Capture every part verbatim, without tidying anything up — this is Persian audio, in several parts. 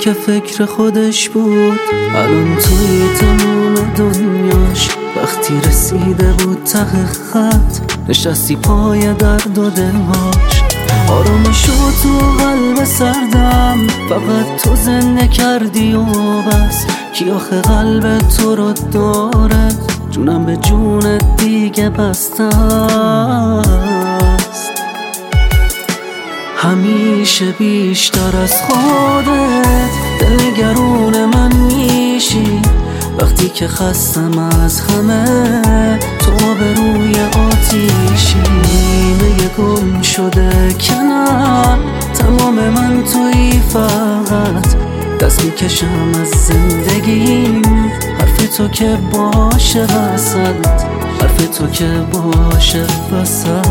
که فکر خودش بود الان توی تموم دنیاش. وقتی رسیده بود ته خط نشستی پای درد و دلهاش. آروم شد تو قلب سردم فقط تو زنده کردی و بس. کی آخه قلب تو رو داره جونم به جون دیگه بسته است. همیشه بیشتر از خودت دلنگرون من میشی. وقتی که خستم از همه تو به روی آتیشی. نیمه گم شده که نه تمام من توی فقط. دست میکشم از زندگیم حرف تو که باشه وسط. حرف تو که باشه وسط.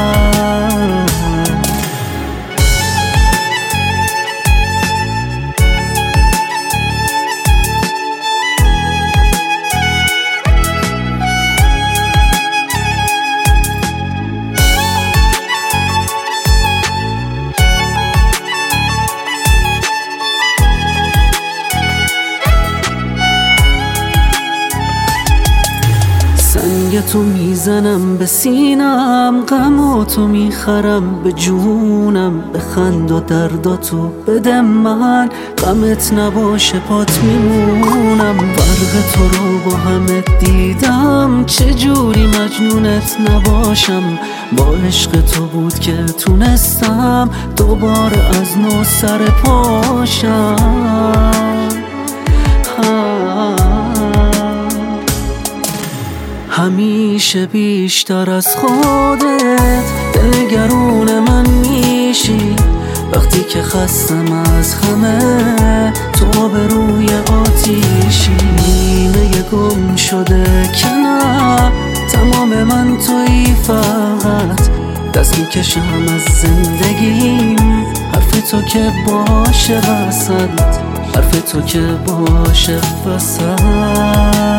سنگ تو میزنم به سینم، غم تو میخرم به جونم. بخند و درد تو بده من، غمت نباشه پات میمونم. برق تو رو با همه دیدم، چجوری مجنونت نباشم. با عشق تو بود که تونستم دوباره از نو سر پاشم. همیشه بیشتر از خودت دلنگرون من میشی. وقتی که خستم از همه تو به روی آتیشی. نیمه گم شده که نه تمام من توی فقط. دست میکشم از زندگیم حرف تو که باشه وسط. حرف تو که باشه وسط.